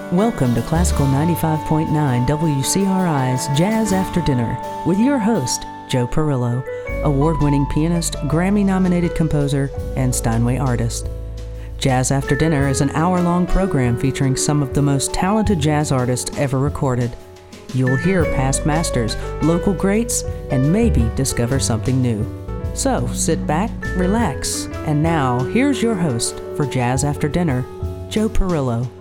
Welcome to Classical 95.9 WCRI's Jazz After Dinner with your host, Joe Perillo, award-winning pianist, Grammy-nominated composer, and Steinway artist. Jazz After Dinner is an hour-long program featuring some of the most talented jazz artists ever recorded. You'll hear past masters, local greats, and maybe discover something new. So sit back, relax, and now here's your host for Jazz After Dinner, Joe Perillo.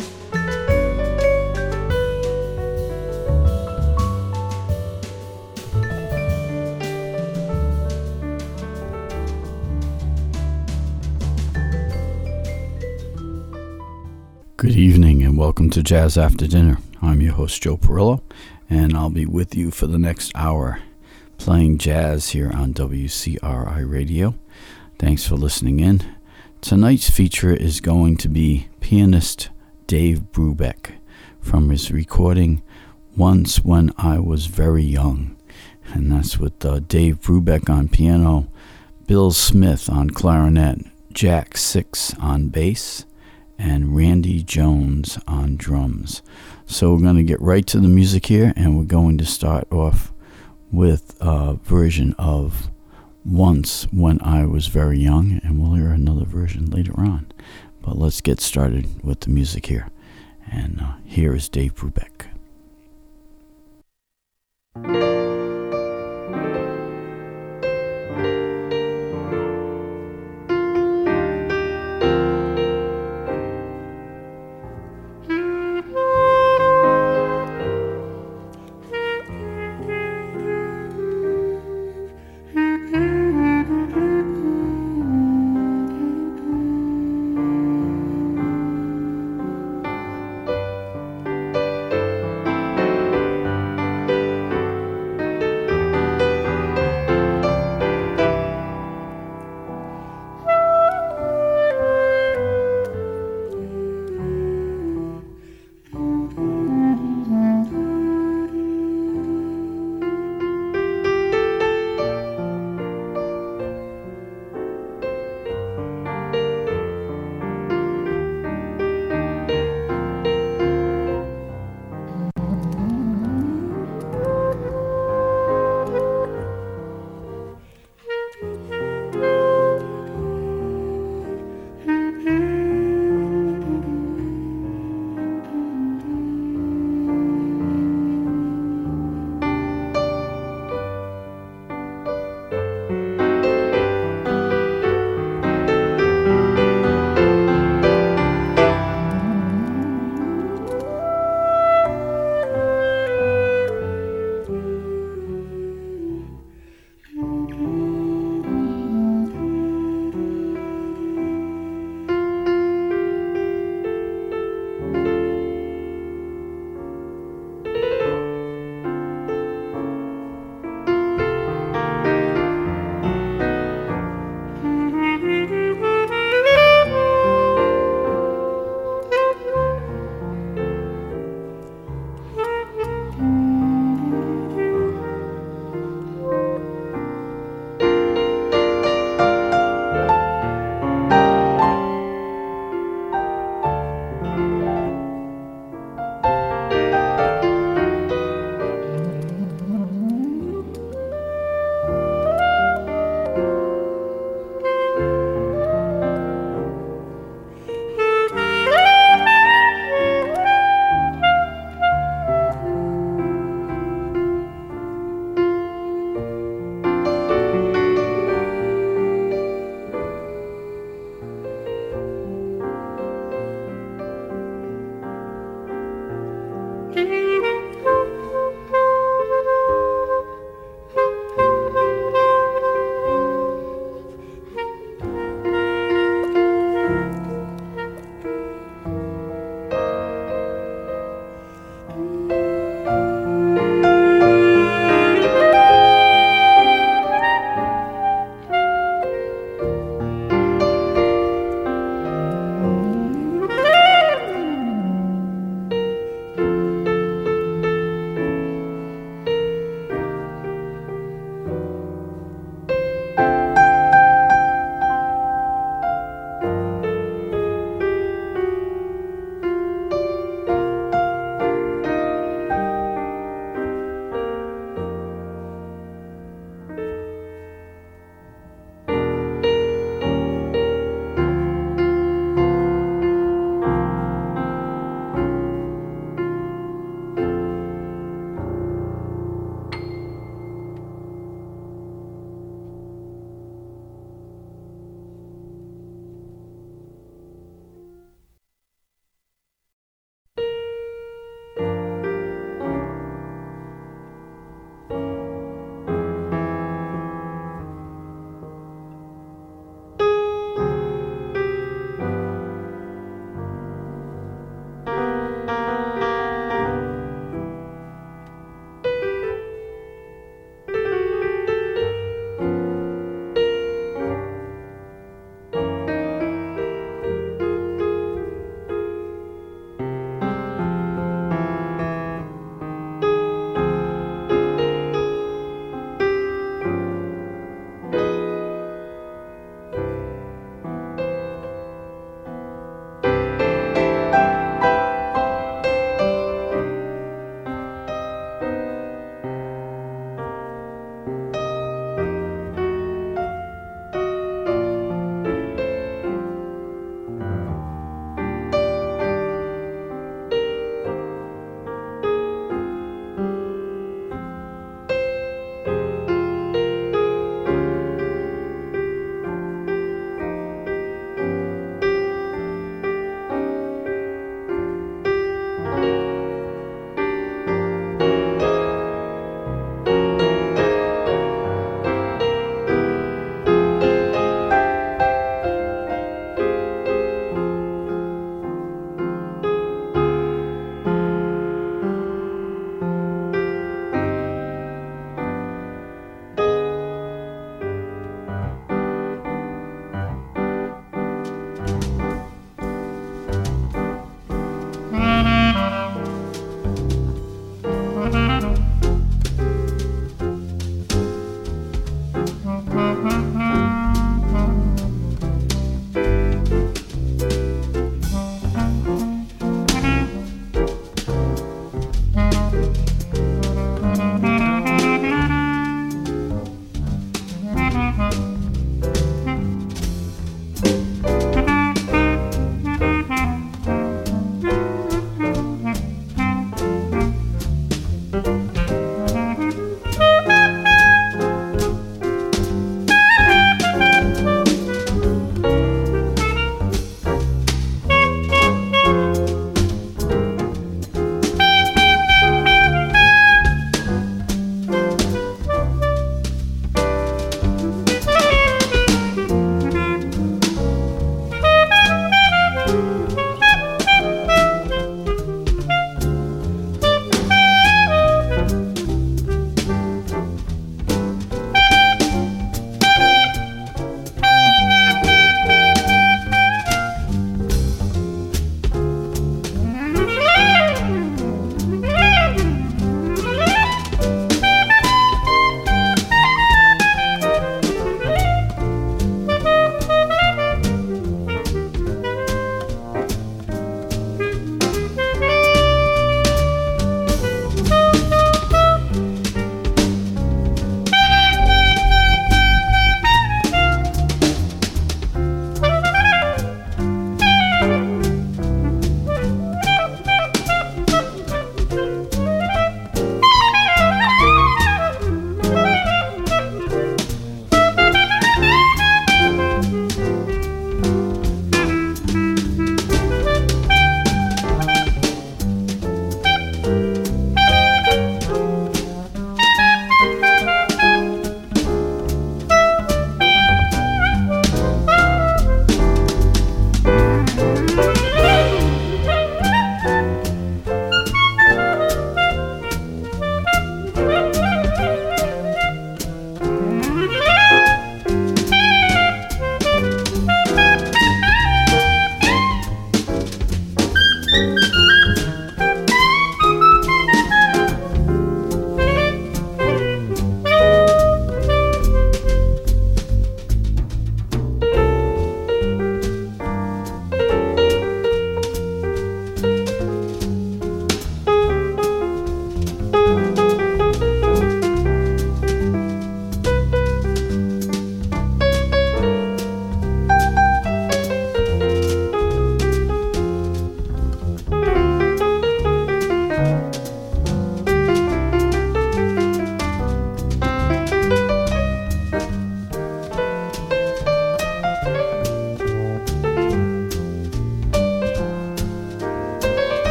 Good evening and welcome to Jazz After Dinner. I'm your host, Joe Perillo, and I'll be with you for the next hour playing jazz here on WCRI Radio. Thanks for listening in. Tonight's feature is going to be pianist Dave Brubeck from his recording Once When I Was Very Young. And that's with Dave Brubeck on piano, Bill Smith on clarinet, Jack Six on bass, and Randy Jones on drums. So we're going to get right to the music here, and we're going to start off with a version of Once When I Was Very Young, and we'll hear another version later on. But let's get started with the music here. And here is Dave Brubeck.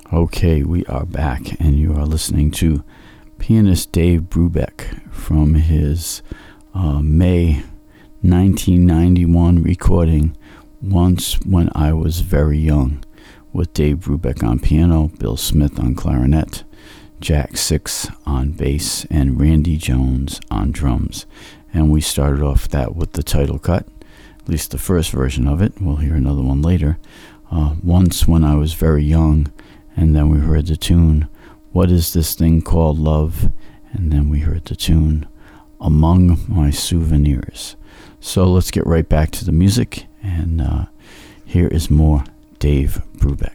Okay, we are back, and you are listening to pianist Dave Brubeck from his May 1991 recording, Once When I Was Very Young, with Dave Brubeck on piano, Bill Smith on clarinet, Jack Six on bass, and Randy Jones on drums. And we started off that with the title cut, at least the first version of it. We'll hear another one later. Once When I Was Very Young, and then we heard the tune, What Is This Thing Called Love? And then we heard the tune, Among My Souvenirs. So let's get right back to the music, and here is more Dave Brubeck.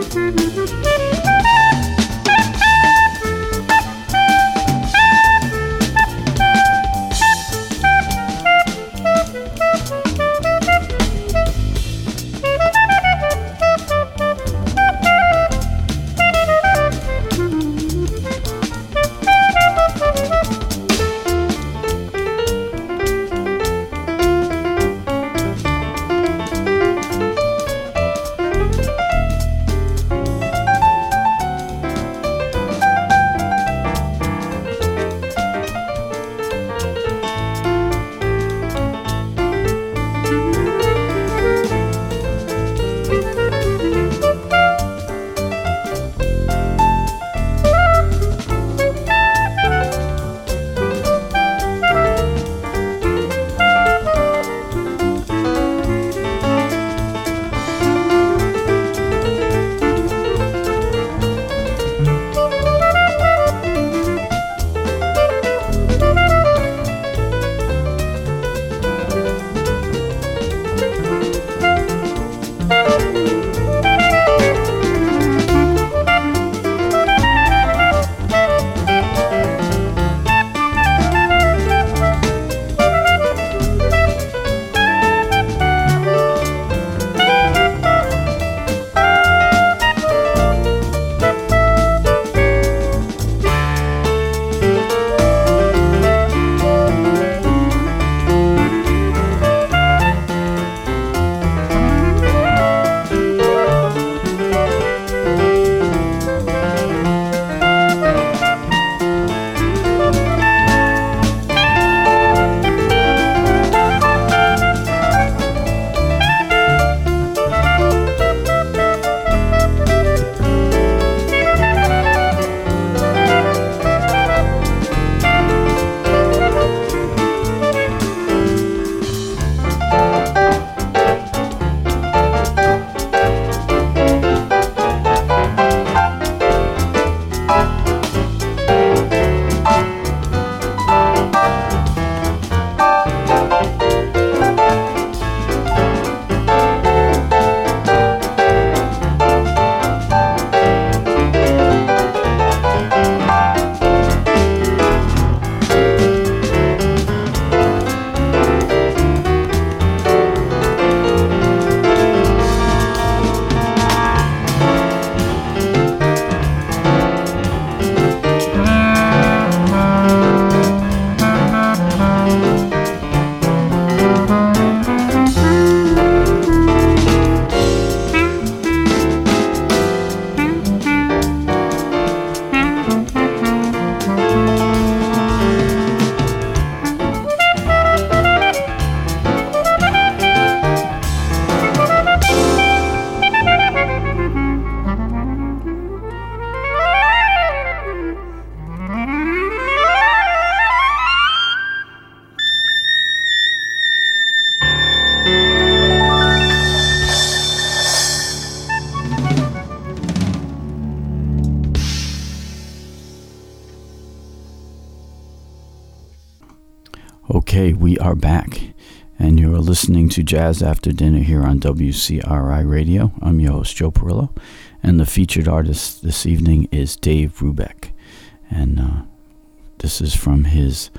Okay, we are back, and you're listening to Jazz After Dinner here on WCRI Radio. I'm your host, Joe Perillo, and the featured artist this evening is Dave Brubeck. And this is from his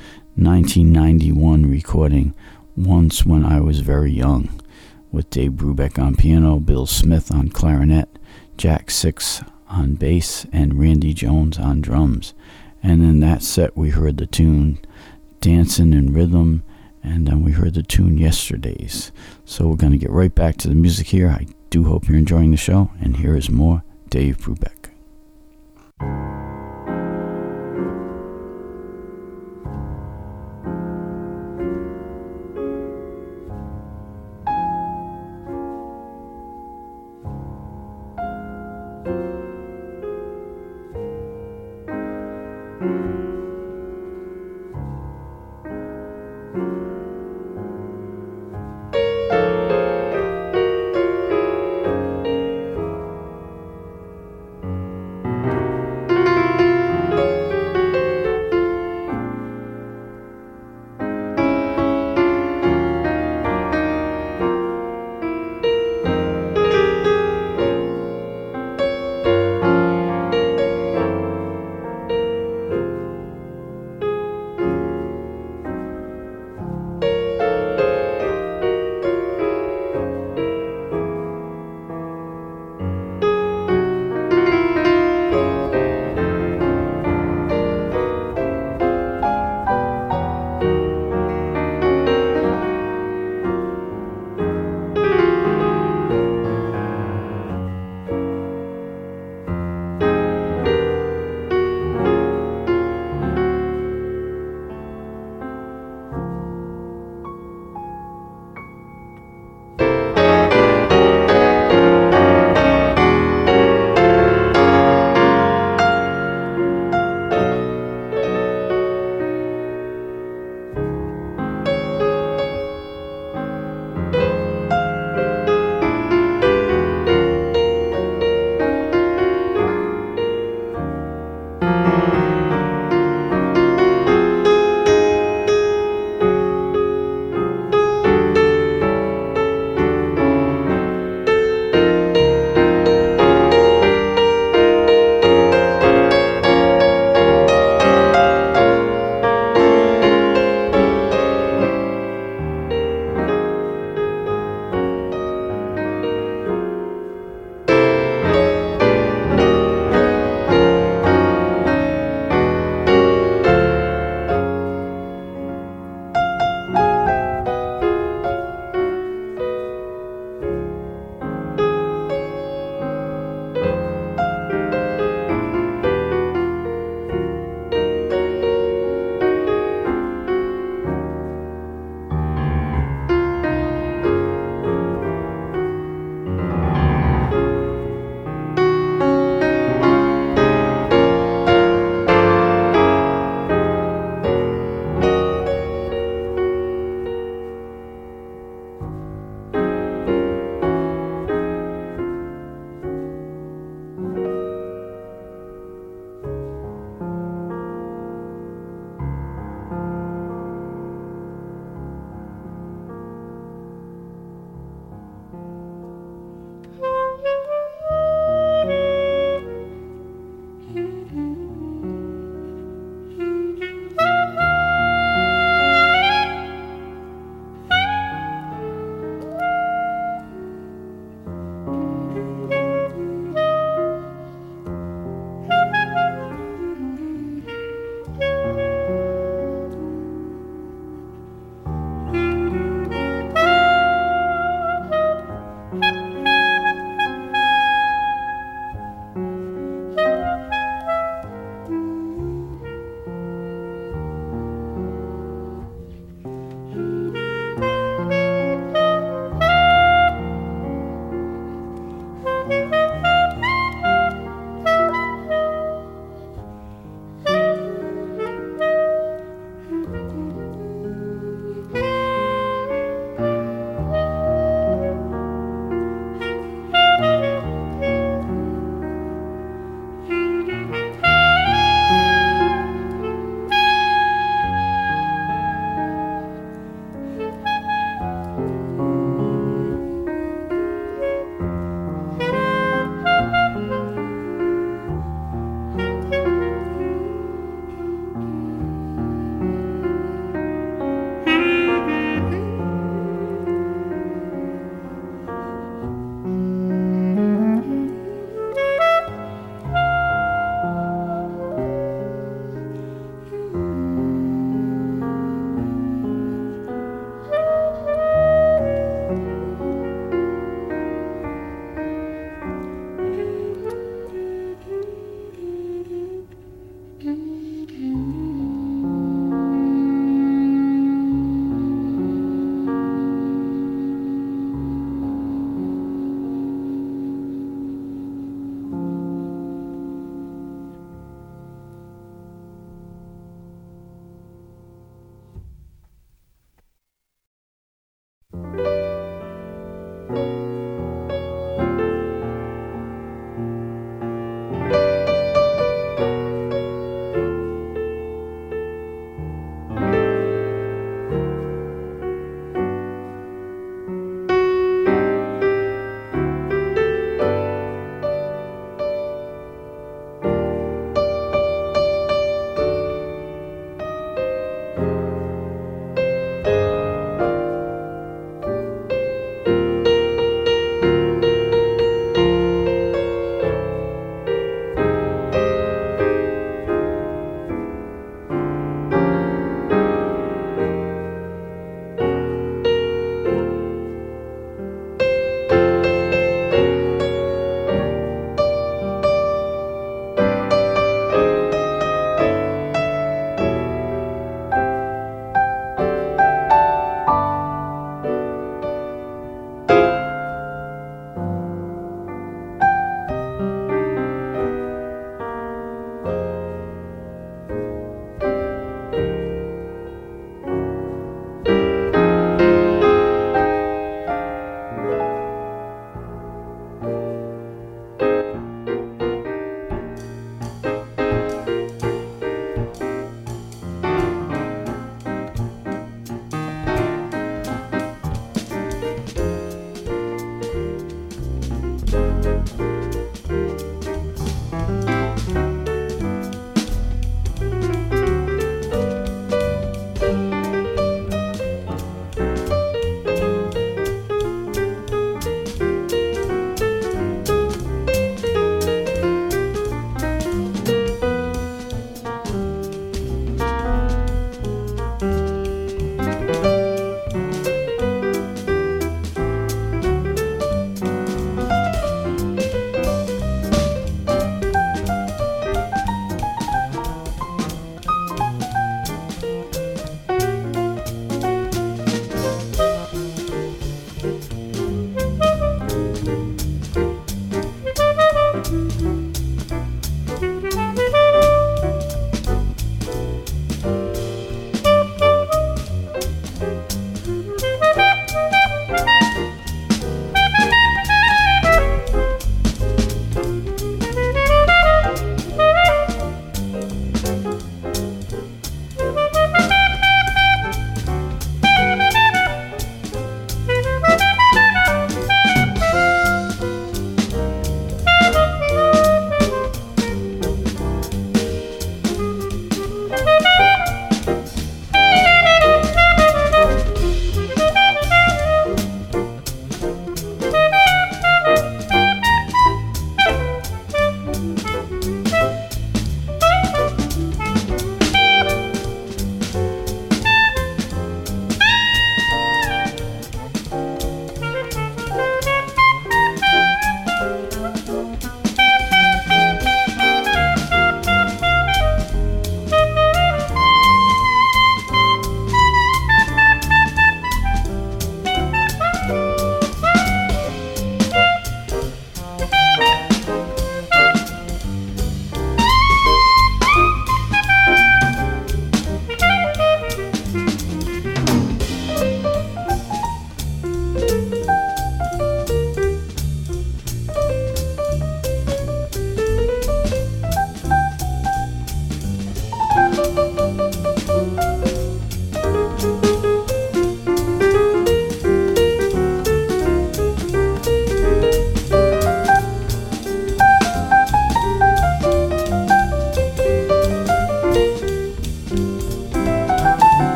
1991 recording, Once When I Was Very Young, with Dave Brubeck on piano, Bill Smith on clarinet, Jack Six on bass, and Randy Jones on drums. And in that set, we heard the tune Dancing in Rhythm, and then we heard the tune Yesterdays. So we're going to get right back to the music here. I do hope you're enjoying the show, and here is more Dave Brubeck.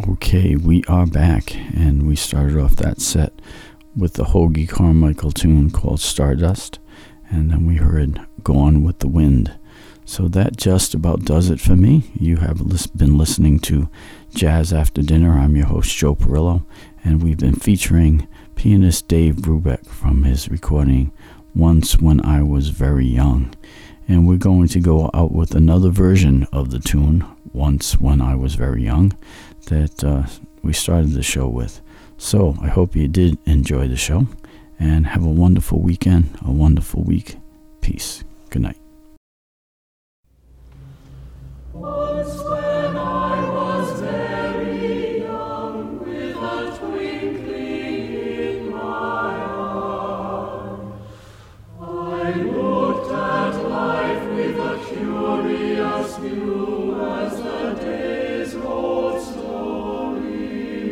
Okay, we are back, and we started off that set with the Hoagy Carmichael tune called Stardust, and then we heard Gone with the Wind. So that just about does it for me. You have been listening to Jazz After Dinner. I'm your host, Joe Perillo, and we've been featuring pianist Dave Brubeck from his recording Once When I Was Very Young. And we're going to go out with another version of the tune, Once When I Was Very Young, that we started the show with. So I hope you did enjoy the show, and have a wonderful weekend, a wonderful week. Peace. Good night. Once when I was very young, with a twinkling in my eye, I looked at life with a curious view as the days rolled slowly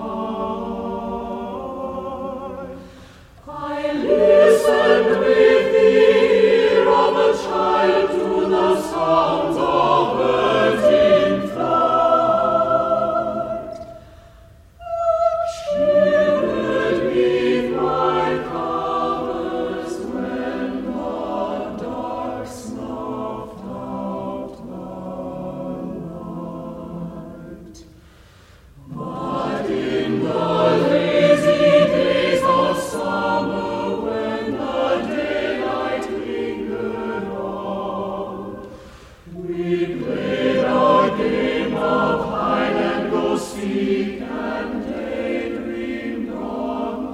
by. I listened with the ear of a child to the sounds of birds in flight, and shivered beneath my covers when the dark snuffed out the light. But in the lazy days of summer, when the daylight lingered on, we played our game of hide and go seek and daydreamed on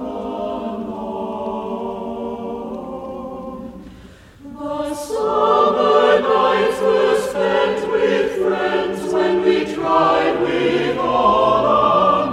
the lawn. The summer nights were spent with friends when we tried with all our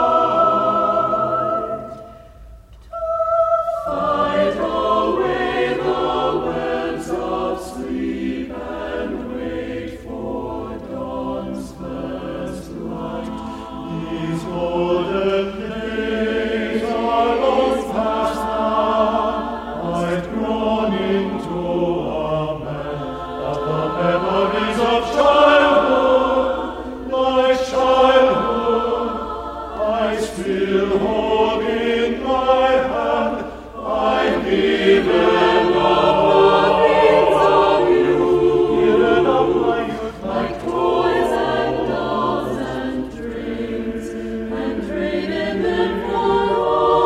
might to fight away the winds of sleep and wait for dawn's first light. These golden days are long past now. I've grown into a man, but the memories of childhood, my childhood, I still hold in my hand. I've given up the things of you, given up my youth, like toys and dolls and dreams, and traded them for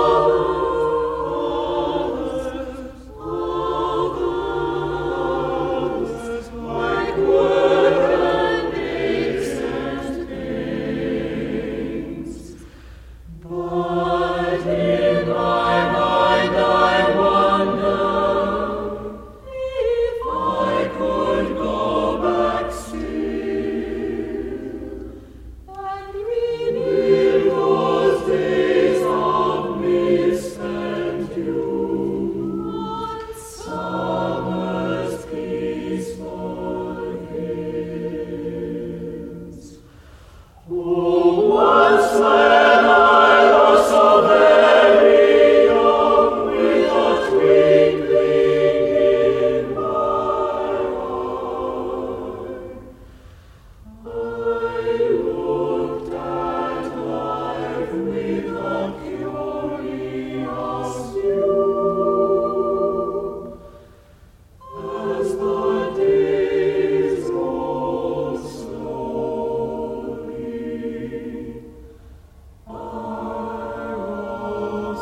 others, like work and aches and pains. But in my mind I wonder if I could go back still and relive those days of mist and dew on summer's peaceful hills. Oh, once when I was so very young, with a twinkling in my eye, I looked at life with a curious view as the days rolled slowly. I rolled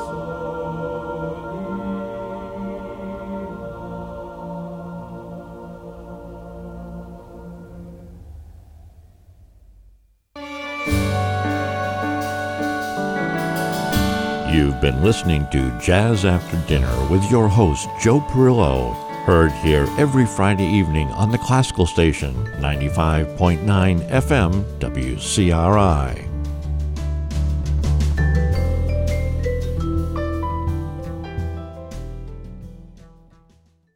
You've been listening to Jazz After Dinner with your host, Joe Perillo, heard here every Friday evening on the classical station, 95.9 FM WCRI.